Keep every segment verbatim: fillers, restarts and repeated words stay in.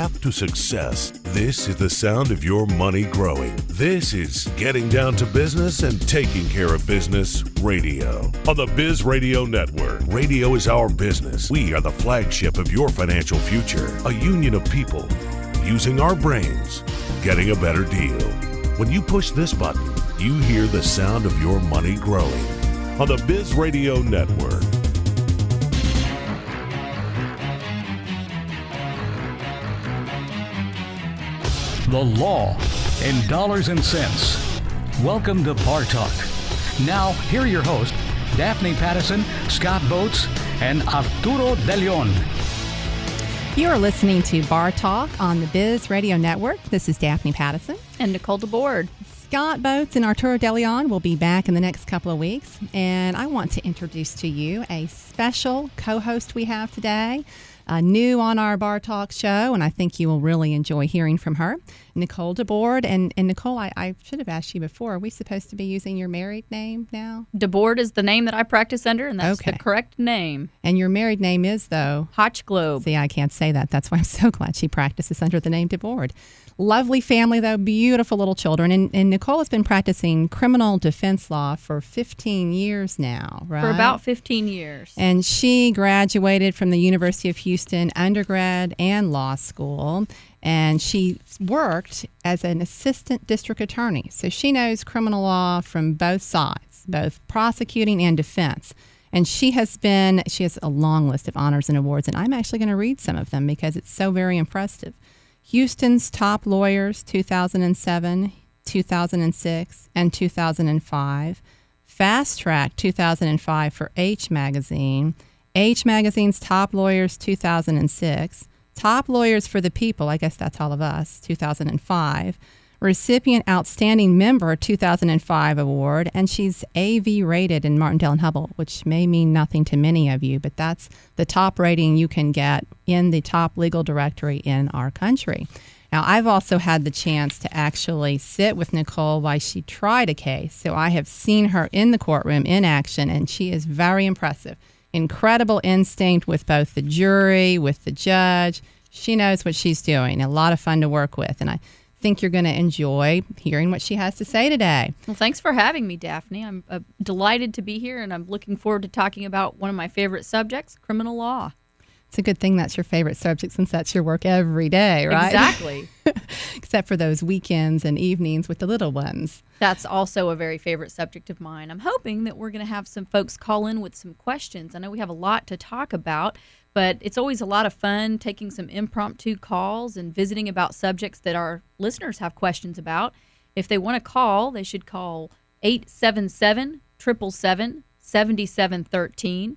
path to success. This is the sound of your money growing. This is Getting Down to Business and Taking Care of Business Radio on the Biz Radio Network. Radio is our business. We are the flagship of your financial future. A union of people using our brains, getting a better deal. When you push this button, you hear the sound of your money growing on the Biz Radio Network. The law in dollars and cents. Welcome to Bar Talk. Now, here are your hosts, Daphne Pattison, Scott Boats, and Arturo De Leon. You are listening to Bar Talk on the Biz Radio Network. This is Daphne Pattison. And Nicole DeBoard. Scott Boats and Arturo De Leon will be back in the next couple of weeks. And I want to introduce to you a special co-host we have today. Uh, new on our Bar Talk show, and I think you will really enjoy hearing from her, Nicole DeBoard. And, and Nicole, I, I should have asked you before, are we supposed to be using your married name now? DeBoard is the name that I practice under, and that's okay. the correct name. And your married name is, though? Hotchglobe. See, I can't say that. That's why I'm so glad she practices under the name DeBoard. Lovely family, though, beautiful little children. And, and Nicole has been practicing criminal defense law for fifteen years now, right? For about fifteen years. And she graduated from the University of Houston undergrad and law school. And she worked as an assistant district attorney. So she knows criminal law from both sides, both prosecuting and defense. And she has been, she has a long list of honors and awards. And I'm actually going to read some of them because it's so very impressive. Houston's Top Lawyers, two thousand seven, two thousand six, and two thousand five. Fast Track, two thousand five for H Magazine. H Magazine's Top Lawyers, two thousand six. Top Lawyers for the People, I guess that's all of us, two thousand five. Recipient Outstanding Member, two thousand five award, and she's A V rated in Martindale and Hubble, which may mean nothing to many of you, but that's the top rating you can get in the top legal directory in our country. Now, I've also had the chance to actually sit with Nicole while she tried a case, so I have seen her in the courtroom in action, and she is very impressive. Incredible instinct with both the jury, with the judge. She knows what she's doing. A lot of fun to work with, and I think you're going to enjoy hearing what she has to say today. Well, thanks for having me, Daphne. I'm uh, delighted to be here, and I'm looking forward to talking about one of my favorite subjects, criminal law. It's a good thing that's your favorite subject since that's your work every day, right? Exactly. Except for those weekends and evenings with the little ones. That's also a very favorite subject of mine. I'm hoping that we're going to have some folks call in with some questions. I know we have a lot to talk about, but it's always a lot of fun taking some impromptu calls and visiting about subjects that our listeners have questions about. If they want to call, they should call eight seven seven, seven seven seven, seven seven one three.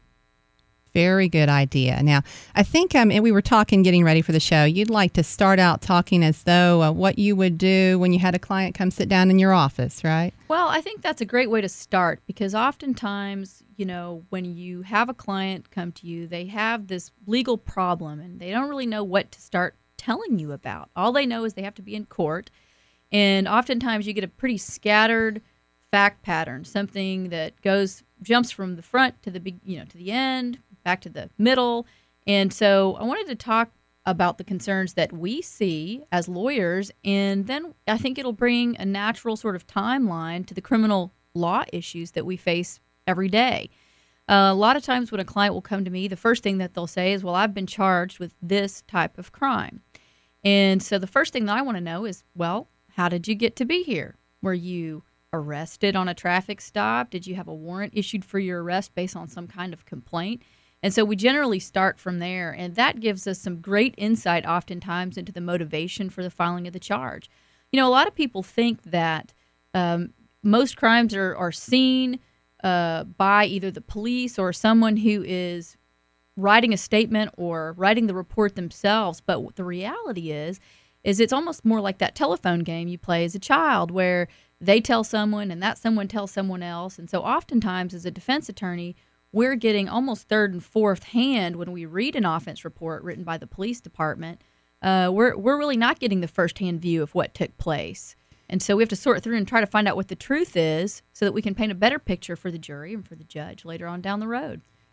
Very good idea. Now, I think um, and we were talking, getting ready for the show, you'd like to start out talking as though uh, what you would do when you had a client come sit down in your office, right? Well, I think that's a great way to start because oftentimes, you know, when you have a client come to you, they have this legal problem and they don't really know what to start telling you about. All they know is they have to be in court. And oftentimes you get a pretty scattered fact pattern, something that goes, jumps from the front to the big, you know, to the end, back to the middle. And so I wanted to talk about the concerns that we see as lawyers, and then I think it'll bring a natural sort of timeline to the criminal law issues that we face every day. Uh, a lot of times when a client will come to me, the first thing that they'll say is, well, I've been charged with this type of crime. And so the first thing that I want to know is, well, how did you get to be here? Were you arrested on a traffic stop? Did you have a warrant issued for your arrest based on some kind of complaint? And so we generally start from there, and that gives us some great insight oftentimes into the motivation for the filing of the charge. You know, a lot of people think that um, most crimes are, are seen uh, by either the police or someone who is writing a statement or writing the report themselves, but what the reality is, is it's almost more like that telephone game you play as a child where they tell someone and that someone tells someone else. And so oftentimes as a defense attorney, we're getting almost third and fourth hand when we read an offense report written by the police department. Uh, we're we're really not getting the firsthand view of what took place. And so we have to sort through and try to find out what the truth is so that we can paint a better picture for the jury and for the judge later on down the road.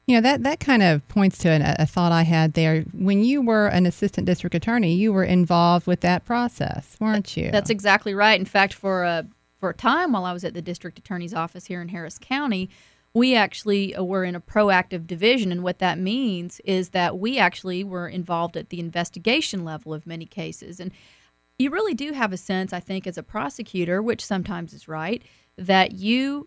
You know, that, that kind of points to an, a thought I had there. When you were an assistant district attorney, you were involved with that process, weren't you? That's exactly right. In fact, for a, for a time while I was at the district attorney's office here in Harris County, we actually were in a proactive division. And what that means is that we actually were involved at the investigation level of many cases. And you really do have a sense, I think, as a prosecutor, which sometimes is right, that you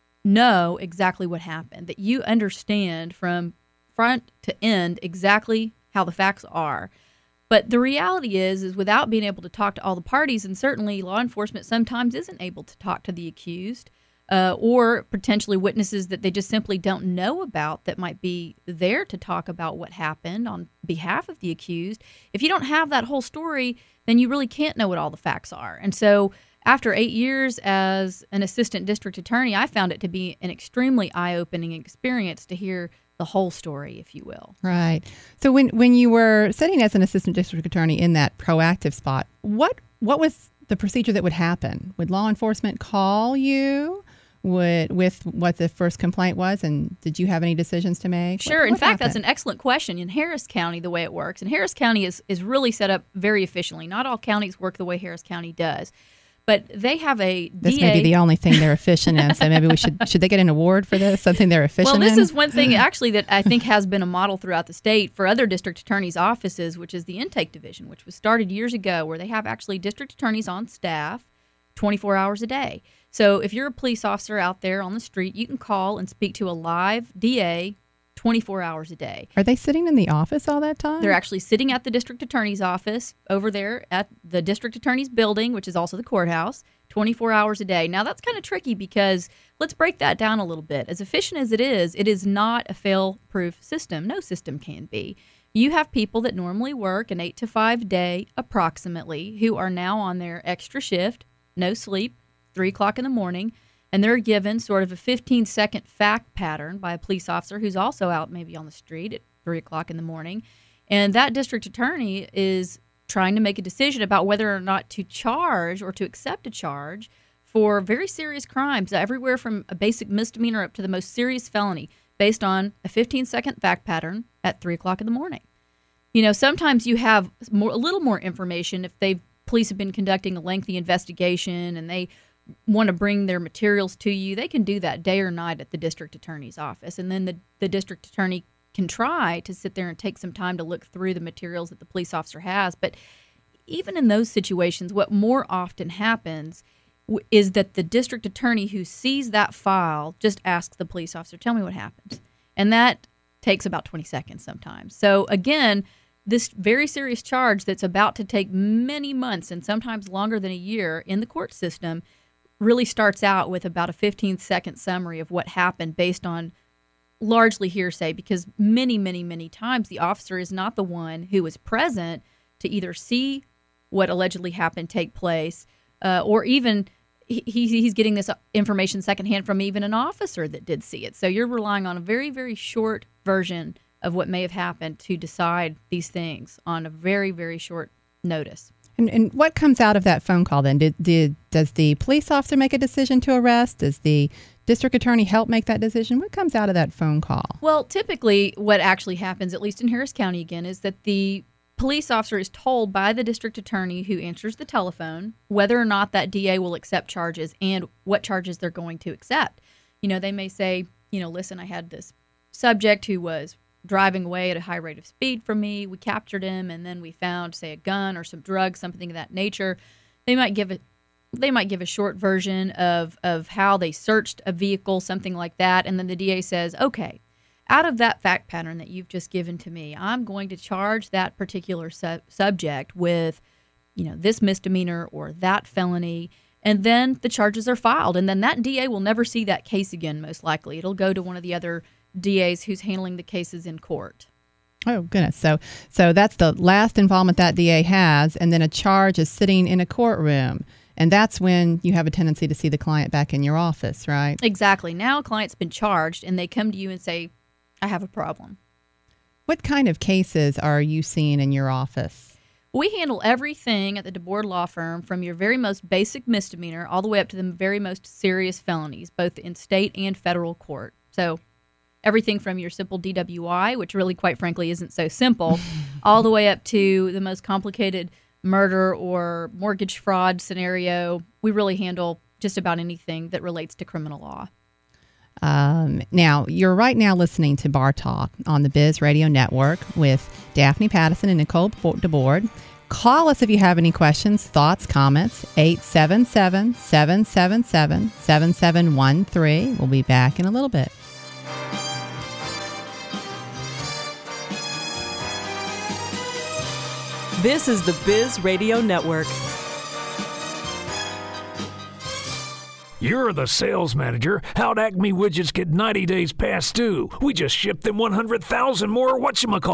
know exactly what happened, that you understand from front to end exactly how the facts are. But the reality is, is without being able to talk to all the parties, and certainly law enforcement sometimes isn't able to talk to the accused uh, or potentially witnesses that they just simply don't know about that might be there to talk about what happened on behalf of the accused. If you don't have that whole story, then you really can't know what all the facts are. And so after eight years as an assistant district attorney, I found it to be an extremely eye-opening experience to hear the whole story, if you will. Right. So when, when you were sitting as an assistant district attorney in that proactive spot, what what was the procedure that would happen? Would law enforcement call you would, with what the first complaint was, and did you have any decisions to make? Sure. What, in what fact, happened? that's an excellent question. In Harris County, the way it works, and Harris County is, is really set up very efficiently. Not all counties work the way Harris County does. But they have a D A. This may be the only thing they're efficient in, so maybe we should should they get an award for this? Something they're efficient in? Well, this is one thing actually that I think has been a model throughout the state for other district attorneys' offices, which is the intake division, which was started years ago, where they have actually district attorneys on staff twenty-four hours a day. So if you're a police officer out there on the street, you can call and speak to a live D A twenty-four hours a day. Are they sitting in the office all that time? They're actually sitting at the district attorney's office over there at the district attorney's building, which is also the courthouse, twenty-four hours a day. Now, that's kind of tricky because let's break that down a little bit. As efficient as it is, it is not a fail-proof system. No system can be. You have people that normally work an eight to five day approximately who are now on their extra shift, no sleep, three o'clock in the morning, and they're given sort of a fifteen second fact pattern by a police officer who's also out maybe on the street at three o'clock in the morning. And that district attorney is trying to make a decision about whether or not to charge or to accept a charge for very serious crimes, everywhere from a basic misdemeanor up to the most serious felony, based on a fifteen second fact pattern at three o'clock in the morning. You know, sometimes you have more, a little more information if they police have been conducting a lengthy investigation and they want to bring their materials to you. They can do that day or night at the district attorney's office. And then the, the district attorney can try to sit there and take some time to look through the materials that the police officer has. But even in those situations, what more often happens w- is that the district attorney who sees that file just asks the police officer, tell me what happened. And that takes about twenty seconds sometimes. So again, this very serious charge that's about to take many months and sometimes longer than a year in the court system really starts out with about a fifteen second summary of what happened based on largely hearsay, because many, many, many times the officer is not the one who was present to either see what allegedly happened take place, uh, or even he, he's getting this information secondhand from even an officer that did see it. So you're relying on a very, very short version of what may have happened to decide these things on a very, very short notice. And, and what comes out of that phone call then? Did, did Does the police officer make a decision to arrest? Does the district attorney help make that decision? What comes out of that phone call? Well, typically what actually happens, at least in Harris County again, is that the police officer is told by the district attorney who answers the telephone whether or not that D A will accept charges and what charges they're going to accept. You know, they may say, you know, listen, I had this subject who was driving away at a high rate of speed from me. We captured him, and then we found, say, a gun or some drugs, something of that nature. They might give it. They might give a short version of of how they searched a vehicle, something like that, and then the D A says, "Okay, out of that fact pattern that you've just given to me, I'm going to charge that particular su- subject with, you know, this misdemeanor or that felony." And then the charges are filed, and then that D A will never see that case again. Most likely, it'll go to one of the other D As who's handling the cases in court. Oh, goodness. So so that's the last involvement that D A has, and then a charge is sitting in a courtroom. And that's when you have a tendency to see the client back in your office, right? Exactly. Now a client's been charged, and they come to you and say, I have a problem. What kind of cases are you seeing in your office? We handle everything at the DeBoer Law Firm, from your very most basic misdemeanor all the way up to the very most serious felonies, both in state and federal court. So everything from your simple D W I, which really, quite frankly, isn't so simple, all the way up to the most complicated murder or mortgage fraud scenario. We really handle just about anything that relates to criminal law. Um, now, you're right now listening to Bar Talk on the Biz Radio Network with Daphne Pattison and Nicole DeBoard. Call us if you have any questions, thoughts, comments, eight seven seven, seven seven seven, seven seven one three. We'll be back in a little bit. This is the Biz Radio Network. You're the sales manager. How'd Acme Widgets get ninety days past due? We just shipped them one hundred thousand more whatchamacallit.